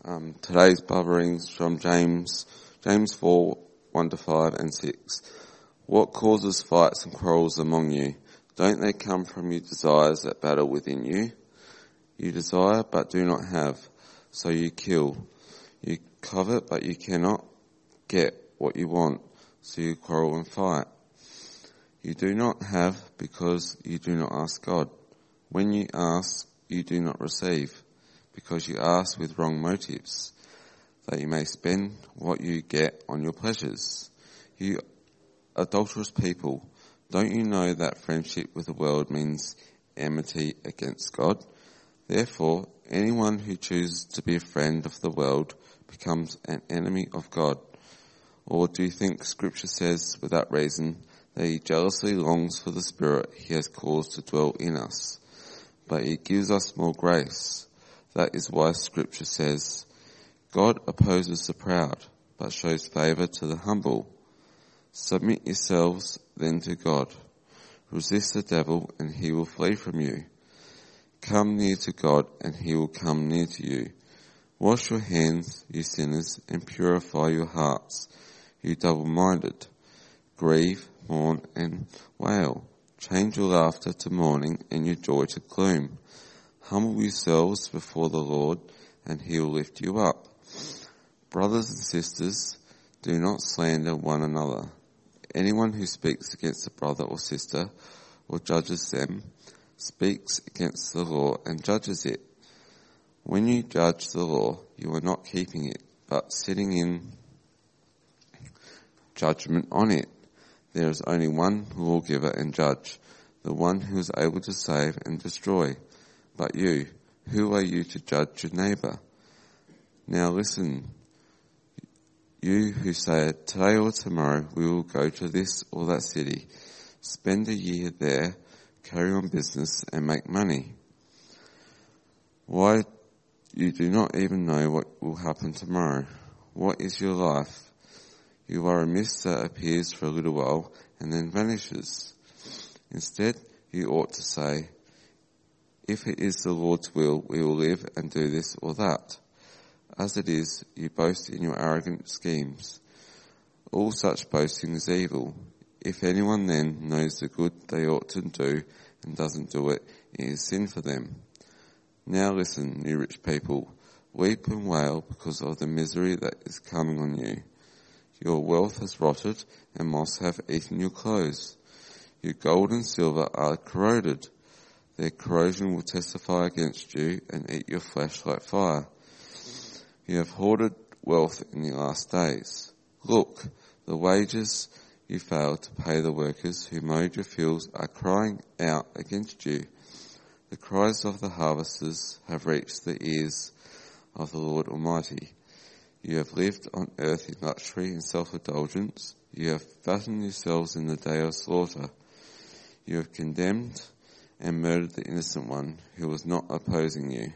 Today's Bible readings from James 4, 1-5 and 6. What causes fights and quarrels among you? Don't they come from your desires that battle within you? You desire but do not have, so you kill. You covet but you cannot get what you want, so you quarrel and fight. You do not have because you do not ask God. When you ask, you do not receive, because you ask with wrong motives, that you may spend what you get on your pleasures. You adulterous people, don't you know that friendship with the world means enmity against God? Therefore, anyone who chooses to be a friend of the world becomes an enemy of God. Or do you think Scripture says without reason that he jealously longs for the Spirit he has caused to dwell in us? But he gives us more grace. That is why Scripture says, God opposes the proud, but shows favour to the humble. Submit yourselves then to God. Resist the devil and he will flee from you. Come near to God and he will come near to you. Wash your hands, you sinners, and purify your hearts, you double-minded. Grieve, mourn, and wail. Change your laughter to mourning and your joy to gloom. Humble yourselves before the Lord, and he will lift you up. Brothers and sisters, do not slander one another. Anyone who speaks against a brother or sister, or judges them, speaks against the law and judges it. When you judge the law, you are not keeping it, but sitting in judgment on it. There is only one lawgiver and judge, the one who is able to save and destroy. But you, who are you to judge your neighbour? Now listen, you who say, today or tomorrow we will go to this or that city, spend a year there, carry on business and make money. Why, you do not even know what will happen tomorrow. What is your life? You are a mist that appears for a little while and then vanishes. Instead, you ought to say, if it is the Lord's will, we will live and do this or that. As it is, you boast in your arrogant schemes. All such boasting is evil. If anyone then knows the good they ought to do and doesn't do it, it is sin for them. Now listen, you rich people, weep and wail because of the misery that is coming on you. Your wealth has rotted, and moths have eaten your clothes. Your gold and silver are corroded. Their corrosion will testify against you and eat your flesh like fire. You have hoarded wealth in the last days. Look, the wages you failed to pay the workers who mowed your fields are crying out against you. The cries of the harvesters have reached the ears of the Lord Almighty. You have lived on earth in luxury and self-indulgence. You have fattened yourselves in the day of slaughter. You have condemned and murdered the innocent one who was not opposing you.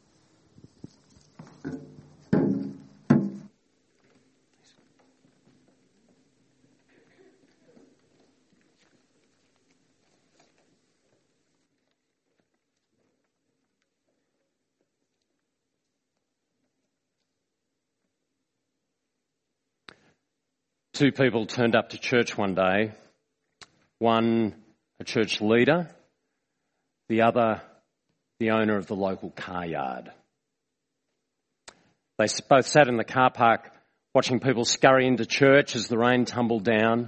Two people turned up to church one day, one a church leader, the other the owner of the local car yard. They both sat in the car park watching people scurry into church as the rain tumbled down.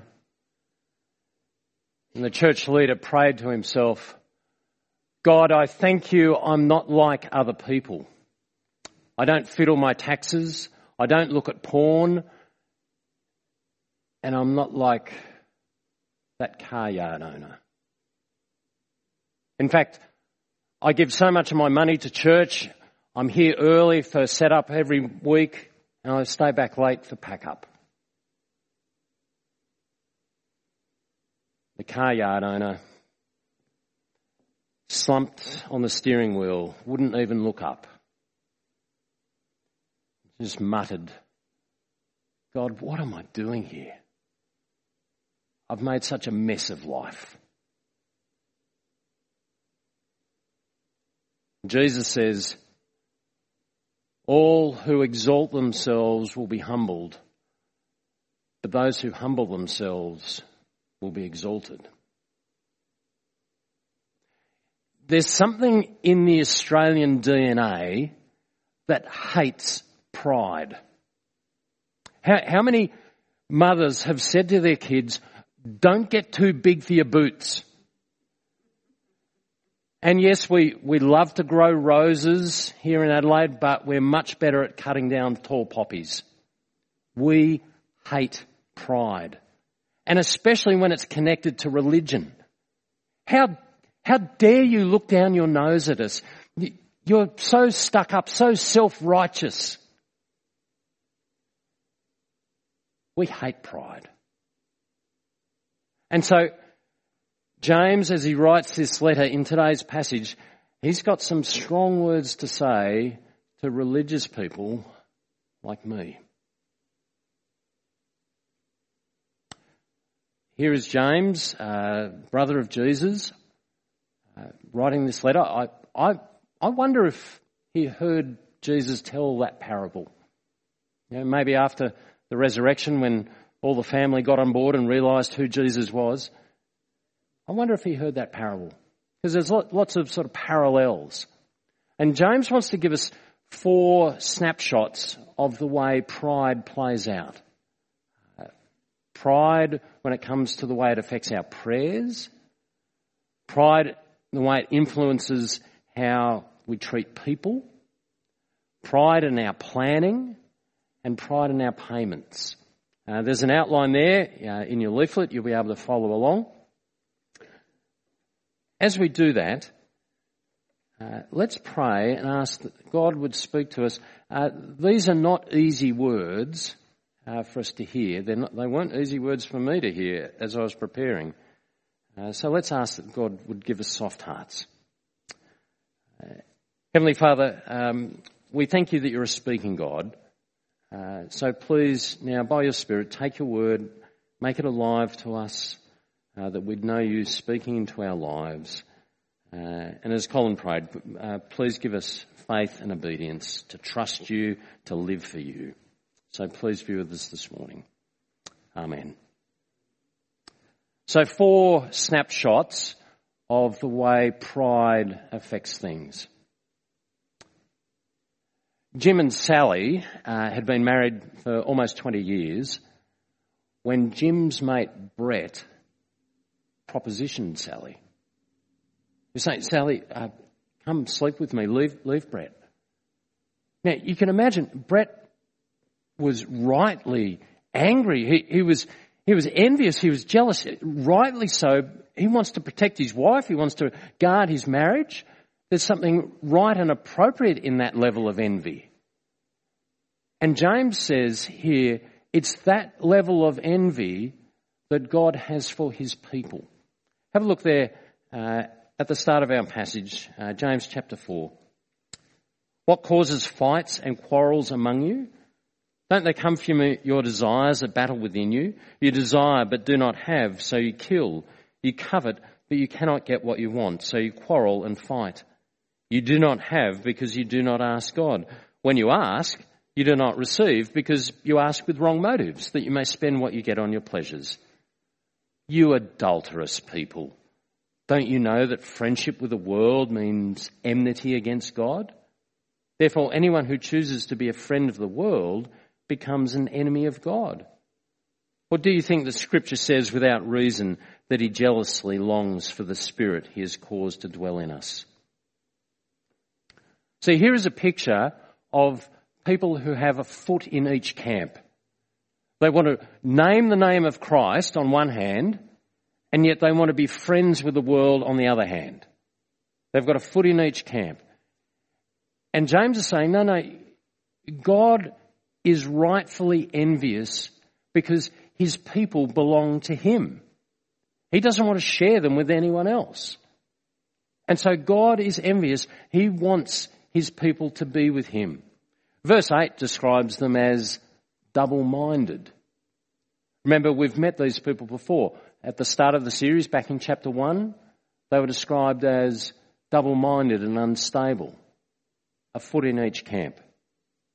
And the church leader prayed to himself, God, I thank you I'm not like other people. I don't fiddle my taxes. I don't look at porn. And I'm not like that car yard owner. In fact, I give so much of my money to church. I'm here early for set up every week, and I stay back late for pack up. The car yard owner slumped on the steering wheel, wouldn't even look up. Just muttered, God, what am I doing here? I've made such a mess of life. Jesus says, All who exalt themselves will be humbled, but those who humble themselves will be exalted. There's something in the Australian DNA that hates pride. How many mothers have said to their kids, don't get too big for your boots? And yes, we love to grow roses here in Adelaide, but we're much better at cutting down tall poppies. We hate pride. And especially when it's connected to religion. How dare you look down your nose at us? You're so stuck up, so self-righteous. We hate pride. And so James, as he writes this letter in today's passage, he's got some strong words to say to religious people like me. Here is James, brother of Jesus, writing this letter. I wonder if he heard Jesus tell that parable. You know, maybe after the resurrection, when all the family got on board and realised who Jesus was. I wonder if he heard that parable. Because there's lots of sort of parallels. And James wants to give us 4 snapshots of the way pride plays out. Pride when it comes to the way it affects our prayers. Pride, the way it influences how we treat people. Pride in our planning. And pride in our payments. There's an outline there in your leaflet. You'll be able to follow along. As we do that, let's pray and ask that God would speak to us. These are not easy words for us to hear. They weren't easy words for me to hear as I was preparing. So let's ask that God would give us soft hearts. Heavenly Father, we thank you that you're a speaking God. So please now by your Spirit take your word, make it alive to us, that we'd know you speaking into our lives. And as Colin prayed, please give us faith and obedience to trust you, to live for you. So please be with us this morning. Amen. So 4 snapshots of the way pride affects things. Jim and Sally had been married for almost 20 years when Jim's mate Brett propositioned Sally. He said, Sally, come sleep with me, leave Brett. Now, you can imagine Brett was rightly angry. He was envious, he was jealous, rightly so. He wants to protect his wife, he wants to guard his marriage. There's something right and appropriate in that level of envy. And James says here, it's that level of envy that God has for his people. Have a look there at the start of our passage, James chapter 4. What causes fights and quarrels among you? Don't they come from your desires that battle within you? You desire but do not have, so you kill. You covet, but you cannot get what you want, so you quarrel and fight. You do not have because you do not ask God. When you ask, you do not receive because you ask with wrong motives, that you may spend what you get on your pleasures. You adulterous people, don't you know that friendship with the world means enmity against God? Therefore, anyone who chooses to be a friend of the world becomes an enemy of God. Or do you think the Scripture says without reason that he jealously longs for the Spirit he has caused to dwell in us? So here is a picture of people who have a foot in each camp. They want to name the name of Christ on one hand, and yet they want to be friends with the world on the other hand. They've got a foot in each camp. And James is saying, no, God is rightfully envious because his people belong to him. He doesn't want to share them with anyone else. And so God is envious. He wants his people to be with him. Verse 8 describes them as double-minded. Remember, we've met these people before. At the start of the series, back in chapter 1, they were described as double-minded and unstable. A foot in each camp.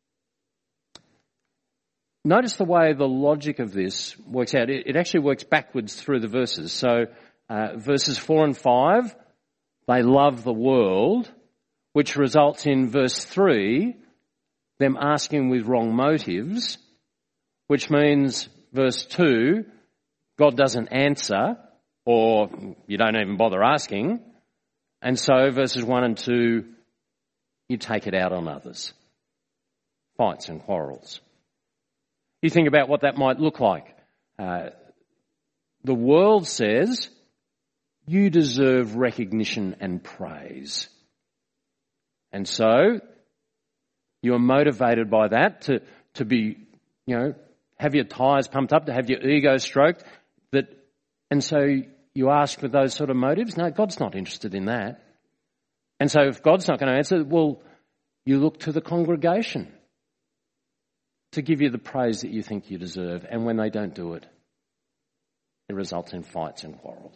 notice the way the logic of this works out. It actually works backwards through the verses. So verses 4 and 5, they love the world, which results in verse 3, them asking with wrong motives, which means verse 2, God doesn't answer, or you don't even bother asking. And so verses 1 and 2, you take it out on others. Fights and quarrels. You think about what that might look like. The world says, you deserve recognition and praise. And so, you're motivated by that to be, have your tyres pumped up, to have your ego stroked. And so you ask with those sort of motives. No, God's not interested in that. And so if God's not going to answer, well, you look to the congregation to give you the praise that you think you deserve. And when they don't do it, it results in fights and quarrels.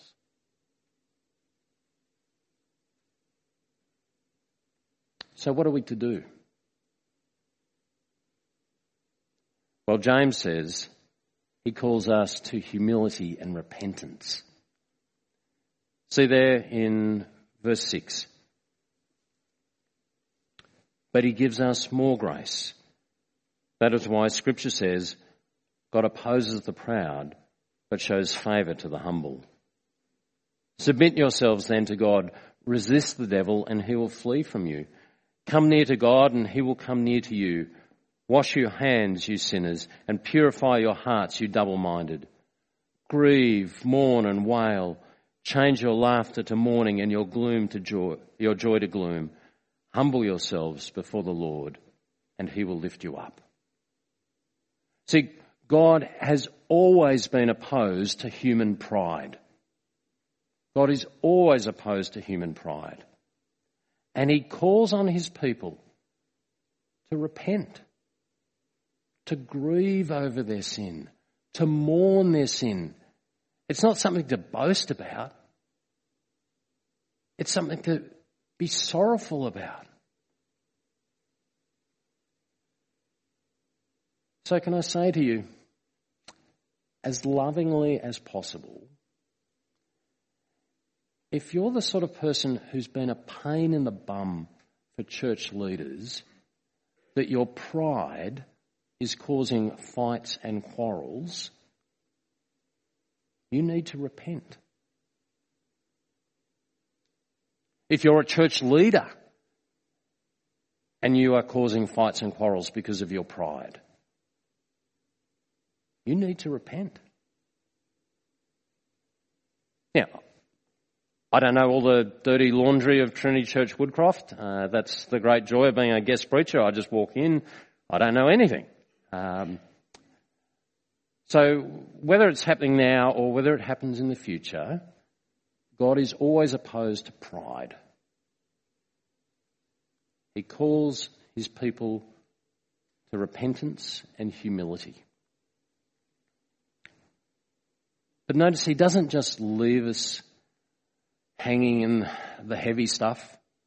So what are we to do? Well, James says he calls us to humility and repentance. See there in verse 6. But he gives us more grace. That is why Scripture says, God opposes the proud, but shows favour to the humble. Submit yourselves then to God. Resist the devil and he will flee from you. Come near to God and he will come near to you. Wash your hands, you sinners, and purify your hearts, you double-minded. Grieve, mourn and wail. Change your laughter to mourning and your gloom to joy, your joy to gloom. Humble yourselves before the Lord and he will lift you up. See, God has always been opposed to human pride. God is always opposed to human pride. And he calls on his people to repent, to grieve over their sin, to mourn their sin. It's not something to boast about. It's something to be sorrowful about. So can I say to you, as lovingly as possible, if you're the sort of person who's been a pain in the bum for church leaders, that your pride is causing fights and quarrels, you need to repent. If you're a church leader and you are causing fights and quarrels because of your pride, you need to repent. Now, I don't know all the dirty laundry of Trinity Church Woodcroft. That's the great joy of being a guest preacher. I just walk in. I don't know anything. So whether it's happening now or whether it happens in the future, God is always opposed to pride. He calls his people to repentance and humility. But notice he doesn't just leave us hanging in the heavy stuff.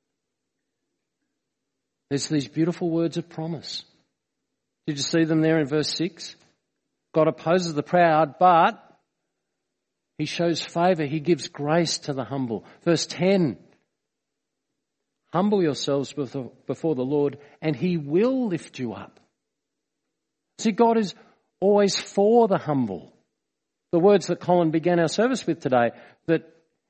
There's these beautiful words of promise. Did you see them there in verse 6? God opposes the proud, but he shows favour. He gives grace to the humble. Verse 10, humble yourselves before the Lord and he will lift you up. See, God is always for the humble. The words that Colin began our service with today, that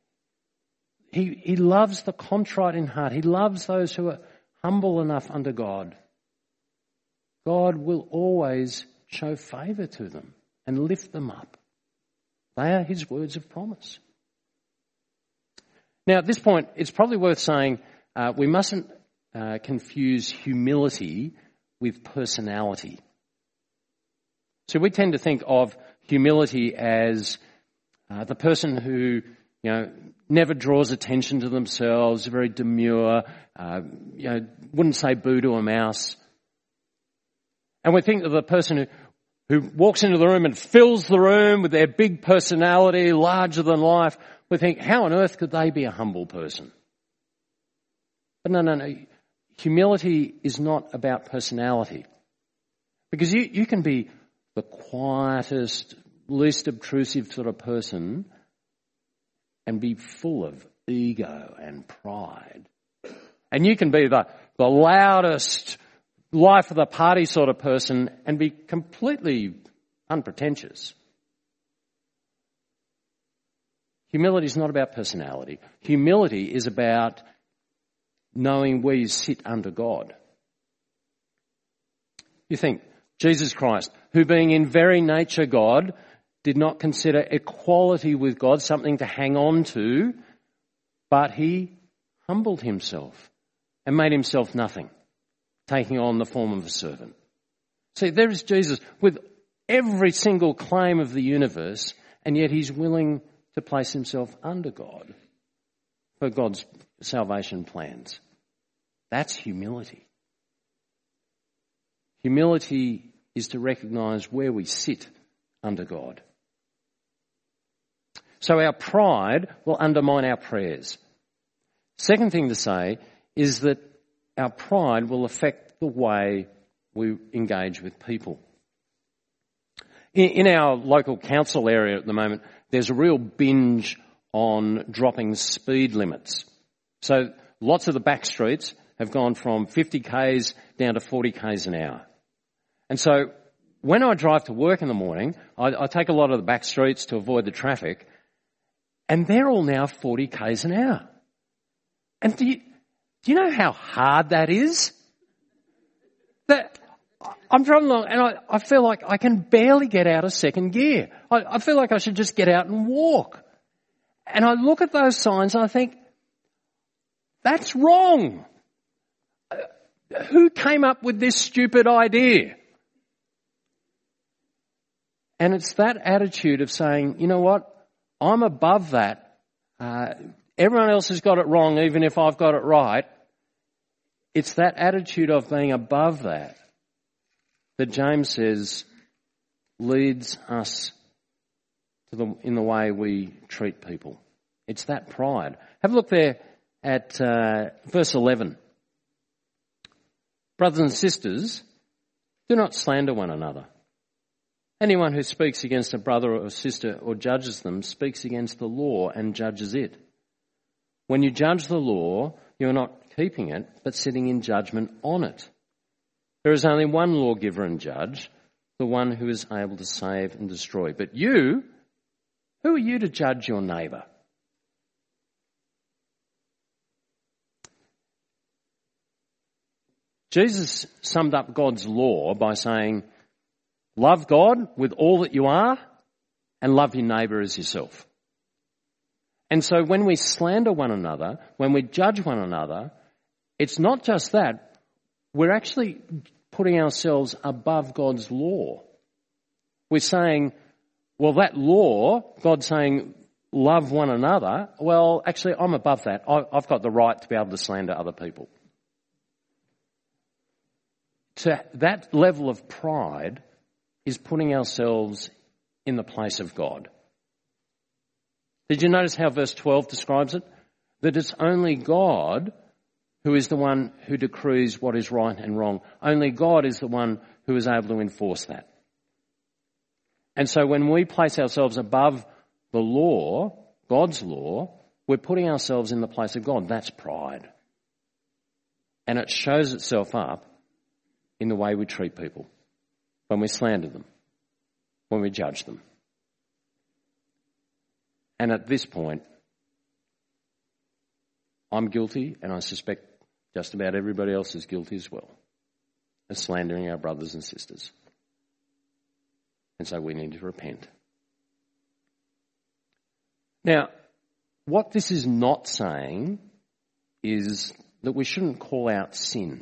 he loves the contrite in heart. He loves those who are humble enough under God. God will always show favour to them and lift them up. They are his words of promise. Now, at this point, it's probably worth saying we mustn't confuse humility with personality. So we tend to think of humility as the person who, never draws attention to themselves, very demure, wouldn't say boo to a mouse. And we think of the person who walks into the room and fills the room with their big personality, larger than life. We think, how on earth could they be a humble person? But no. Humility is not about personality. Because you can be the quietest, least obtrusive sort of person and be full of ego and pride. And you can be the loudest, life of the party sort of person and be completely unpretentious. Humility is not about personality. Humility is about knowing where you sit under God. You think, Jesus Christ, who being in very nature God, did not consider equality with God something to hang on to, but he humbled himself and made himself nothing, taking on the form of a servant. See, there is Jesus with every single claim of the universe, and yet he's willing to place himself under God for God's salvation plans. That's humility. Humility is to recognise where we sit under God. So our pride will undermine our prayers. Second thing to say is that our pride will affect the way we engage with people. In our local council area at the moment, there's a real binge on dropping speed limits. So lots of the back streets have gone from 50 k's down to 40 k's an hour. And so when I drive to work in the morning, I take a lot of the back streets to avoid the traffic, and they're all now 40 k's an hour. And do you know how hard that is? That I'm driving along and I feel like I can barely get out of second gear. I feel like I should just get out and walk. And I look at those signs and I think, that's wrong. Who came up with this stupid idea? And it's that attitude of saying, you know what, I'm above that. Everyone else has got it wrong, even if I've got it right. It's that attitude of being above that James says leads us in the way we treat people. It's that pride. Have a look there at verse 11. Brothers and sisters, do not slander one another. Anyone who speaks against a brother or sister or judges them speaks against the law and judges it. When you judge the law, you're not keeping it, but sitting in judgment on it. There is only one lawgiver and judge, the one who is able to save and destroy. But you, who are you to judge your neighbour? Jesus summed up God's law by saying, love God with all that you are and love your neighbour as yourself. And so when we slander one another, when we judge one another, it's not just that. We're actually putting ourselves above God's law. We're saying, well, that law, God's saying, love one another. Well, actually, I'm above that. I've got the right to be able to slander other people. To that level of pride is putting ourselves in the place of God. Did you notice how verse 12 describes it? That it's only God who is the one who decrees what is right and wrong. Only God is the one who is able to enforce that. And so when we place ourselves above the law, God's law, we're putting ourselves in the place of God. That's pride. And it shows itself up in the way we treat people, when we slander them, when we judge them. And at this point, I'm guilty, and I suspect just about everybody else is guilty as well, of slandering our brothers and sisters. And so we need to repent. Now, what this is not saying is that we shouldn't call out sin.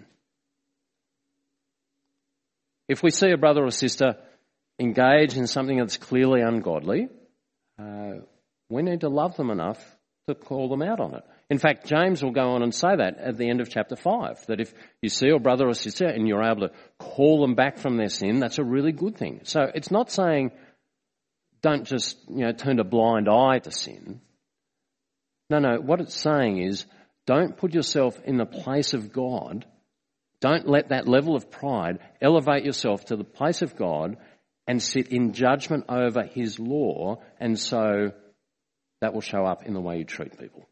If we see a brother or sister engage in something that's clearly ungodly, we need to love them enough to call them out on it. In fact, James will go on and say that at the end of chapter 5, that if you see a brother or sister and you're able to call them back from their sin, that's a really good thing. So it's not saying don't just, turn a blind eye to sin. No, what it's saying is don't put yourself in the place of God. Don't let that level of pride elevate yourself to the place of God and sit in judgment over his law, and so that will show up in the way you treat people.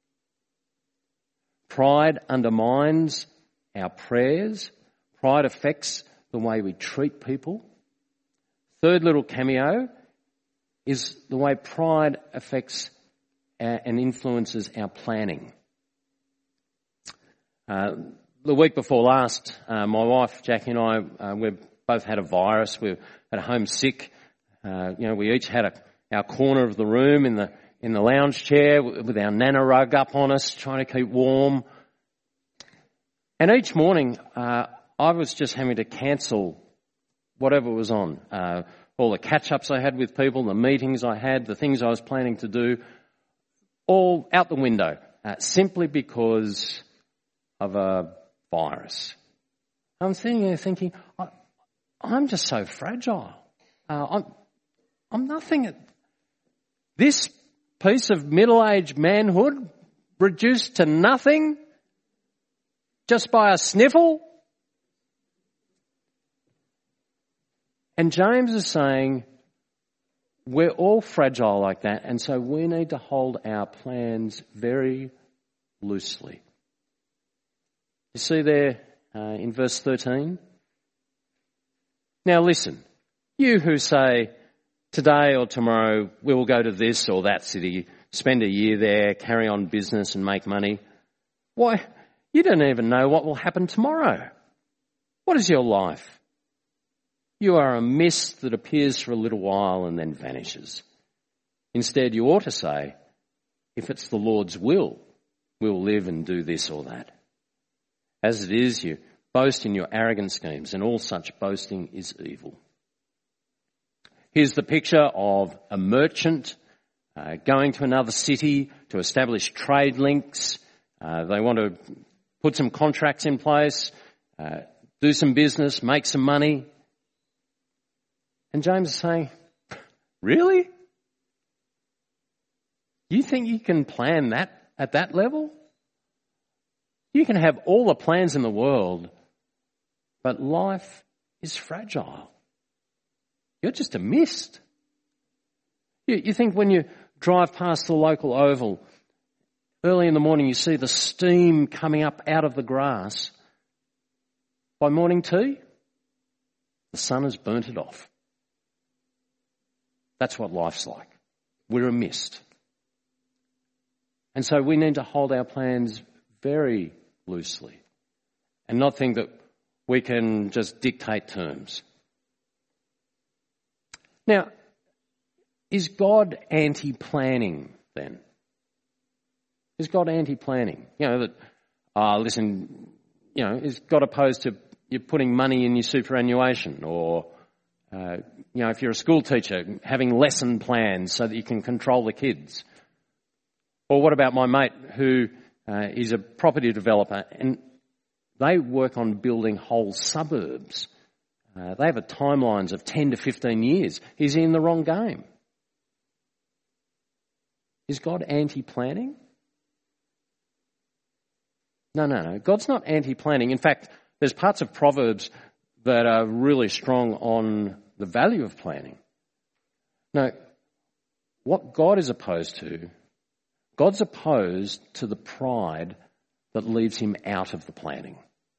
Pride undermines our prayers. Pride affects the way we treat people. Third little cameo is the way pride affects and influences our planning. The week before last, my wife Jackie and I, we both had a virus. We were at home sick. We each had our corner of the room in the lounge chair with our nana rug up on us, trying to keep warm. And each morning, I was just having to cancel whatever was on. All the catch-ups I had with people, the meetings I had, the things I was planning to do, all out the window, simply because of a virus. I'm sitting there thinking, I'm just so fragile. I'm nothing. This piece of middle-aged manhood reduced to nothing just by a sniffle. And James is saying we're all fragile like that, and so we need to hold our plans very loosely. You see there in verse 13? Now listen, you who say, today or tomorrow we will go to this or that city, spend a year there, carry on business and make money. Why, you don't even know what will happen tomorrow. What is your life? You are a mist that appears for a little while and then vanishes. Instead, you ought to say, if it's the Lord's will, we'll live and do this or that. As it is, you boast in your arrogant schemes, and all such boasting is evil. Here's the picture of a merchant going to another city to establish trade links. They want to put some contracts in place, do some business, make some money. And James is saying, really? You think you can plan that at that level? You can have all the plans in the world, but life is fragile. You're just a mist. You think when you drive past the local oval, early in the morning you see the steam coming up out of the grass. By morning tea, the sun has burnt it off. That's what life's like. We're a mist. And so we need to hold our plans very loosely and not think that we can just dictate terms. Now, is God anti-planning then? Is God anti-planning? Is God opposed to you putting money in your superannuation or if you're a school teacher, having lesson plans so that you can control the kids? Or what about my mate who is a property developer and they work on building whole suburbs? They have timelines of 10 to 15 years. Is he in the wrong game? Is God anti-planning? No. God's not anti-planning. In fact, there's parts of Proverbs that are really strong on the value of planning. No, what God is opposed to, God's opposed to the pride that leaves him out of the planning.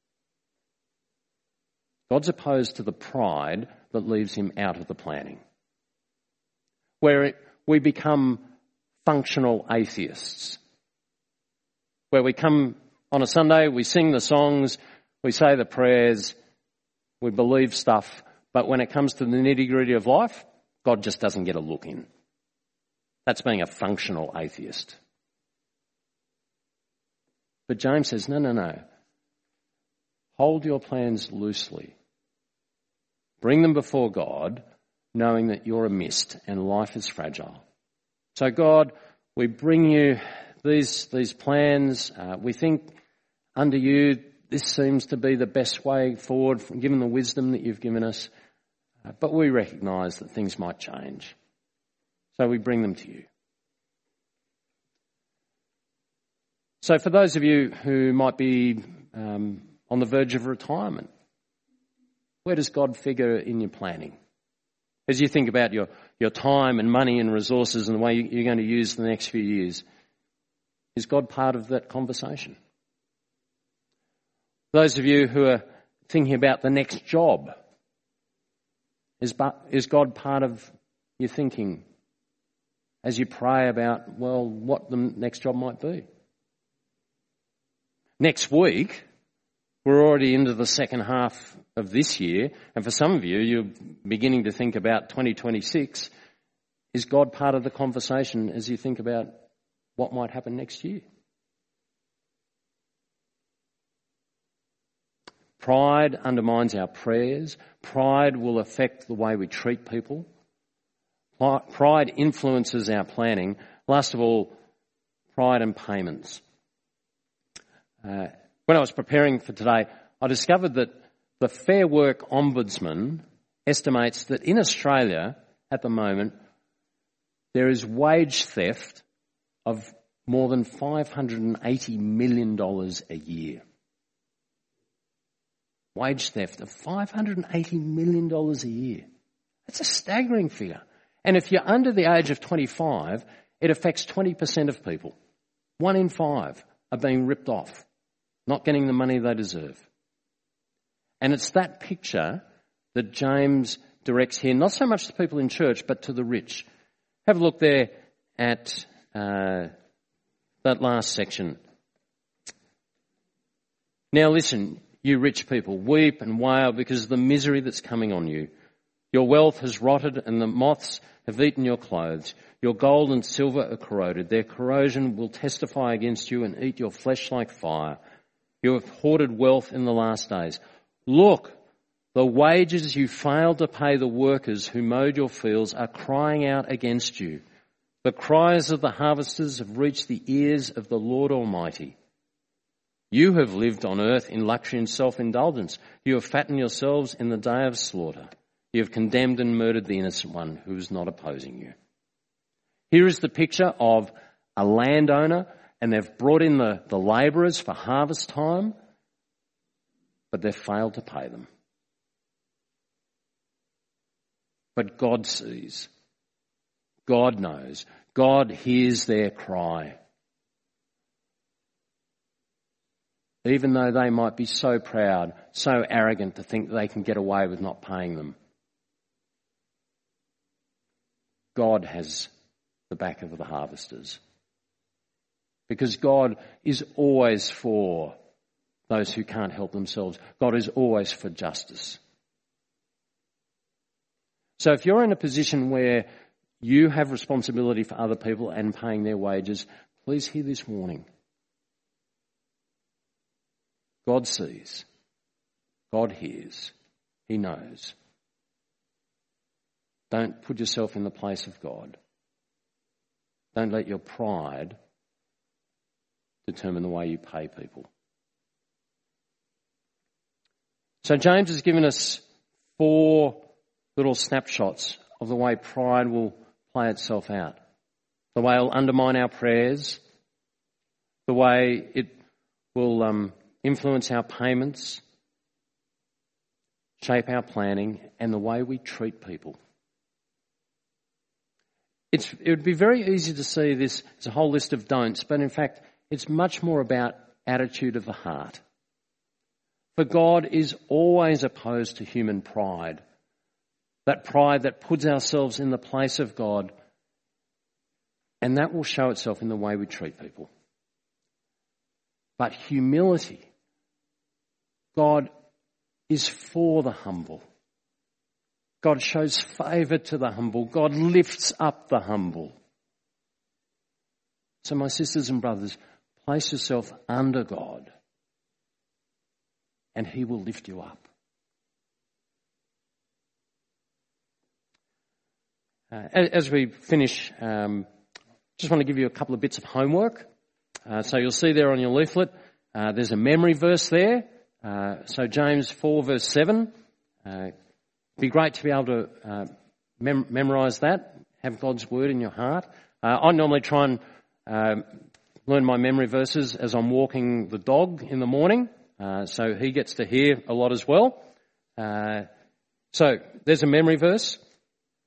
God's opposed to the pride that leaves him out of the planning. Where we become functional atheists. Where we come on a Sunday, we sing the songs, we say the prayers, we believe stuff, but when it comes to the nitty-gritty of life, God just doesn't get a look in. That's being a functional atheist. But James says, no. Hold your plans loosely. Bring them before God, knowing that you're a mist and life is fragile. So God, we bring you these plans. We think under you this seems to be the best way forward, given the wisdom that you've given us. But we recognise that things might change. So we bring them to you. So for those of you who might be on the verge of retirement, where does God figure in your planning? As you think about your time and money and resources and the way you're going to use the next few years, is God part of that conversation? Those of you who are thinking about the next job, is God part of your thinking as you pray about, well, what the next job might be? Next week, we're already into the second half of this year, and for some of you, you're beginning to think about 2026. Is God part of the conversation as you think about what might happen next year? Pride undermines our prayers. Pride will affect the way we treat people. Pride influences our planning. Last of all, pride and payments. When I was preparing for today, I discovered that the Fair Work Ombudsman estimates that in Australia at the moment there is wage theft of more than $580 million a year. Wage theft of $580 million a year. That's a staggering figure. And if you're under the age of 25, it affects 20% of people. 1 in 5 are being ripped off, not getting the money they deserve. And it's that picture that James directs here, not so much to people in church, but to the rich. Have a look there at that last section. Now listen, you rich people, weep and wail because of the misery that's coming on you. Your wealth has rotted and the moths have eaten your clothes. Your gold and silver are corroded. Their corrosion will testify against you and eat your flesh like fire. You have hoarded wealth in the last days. Look, the wages you failed to pay the workers who mowed your fields are crying out against you. The cries of the harvesters have reached the ears of the Lord Almighty. You have lived on earth in luxury and self-indulgence. You have fattened yourselves in the day of slaughter. You have condemned and murdered the innocent one who is not opposing you. Here is the picture of a landowner, and they've brought in the labourers for harvest time, but they've failed to pay them. But God sees. God knows. God hears their cry. Even though they might be so proud, so arrogant to think they can get away with not paying them. God has the back of the harvesters. Because God is always for those who can't help themselves. God is always for justice. So if you're in a position where you have responsibility for other people and paying their wages, please hear this warning. God sees. God hears. He knows. Don't put yourself in the place of God. Don't let your pride determine the way you pay people. So James has given us 4 little snapshots of the way pride will play itself out. The way it will undermine our prayers. The way it will influence our payments, shape our planning, and the way we treat people. It would be very easy to see this as a whole list of don'ts, but in fact, it's much more about attitude of the heart. For God is always opposed to human pride. That pride that puts ourselves in the place of God, and that will show itself in the way we treat people. But humility, God is for the humble. God shows favour to the humble. God lifts up the humble. So my sisters and brothers, place yourself under God and He will lift you up. As we finish, just want to give you a couple of bits of homework. So you'll see there on your leaflet, there's a memory verse there. So James 4 verse 7. It'd be great to be able to memorise that, have God's word in your heart. I normally try and learn my memory verses as I'm walking the dog in the morning, so he gets to hear a lot as well. So there's a memory verse.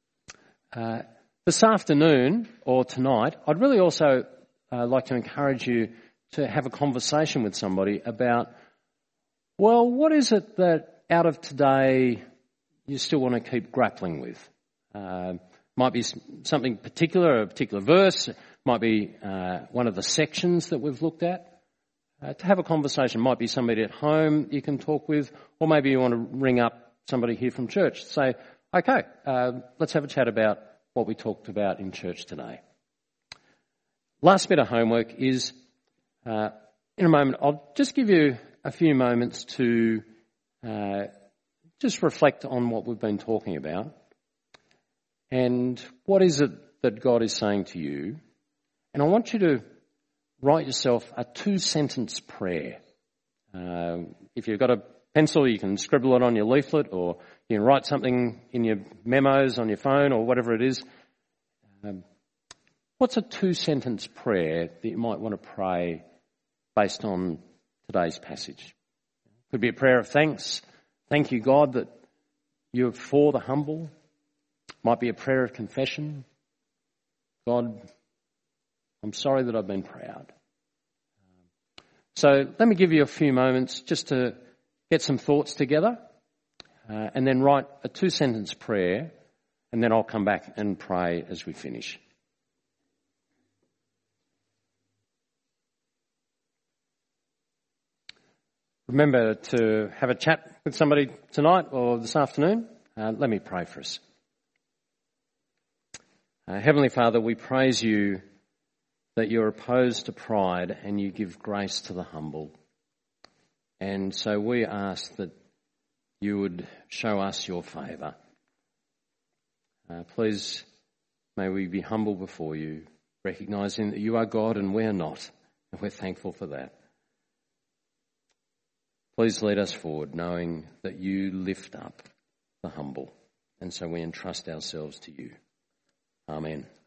This afternoon or tonight, I'd really also like to encourage you to have a conversation with somebody about, well, what is it that out of today you still want to keep grappling with? Might be something particular, a particular verse, might be one of the sections that we've looked at. To have a conversation, might be somebody at home you can talk with, or maybe you want to ring up somebody here from church. Say, okay, let's have a chat about what we talked about in church today. Last bit of homework is, in a moment, I'll just give you a few moments to just reflect on what we've been talking about and what is it that God is saying to you. And I want you to write yourself a 2-sentence prayer. If you've got a pencil, you can scribble it on your leaflet, or you can write something in your memos on your phone or whatever it is. What's a 2-sentence prayer that you might want to pray based on today's passage? Could be a prayer of thanks. Thank you, God, that you're for the humble. Might be a prayer of confession. God, I'm sorry that I've been proud. So let me give you a few moments just to get some thoughts together and then write a 2-sentence prayer, and then I'll come back and pray as we finish. Remember to have a chat with somebody tonight or this afternoon. Let me pray for us. Heavenly Father, we praise you that you're opposed to pride and you give grace to the humble. And so we ask that you would show us your favour. Please, may we be humble before you, recognising that you are God and we are not, and we're thankful for that. Please lead us forward, knowing that you lift up the humble, and so we entrust ourselves to you. Amen.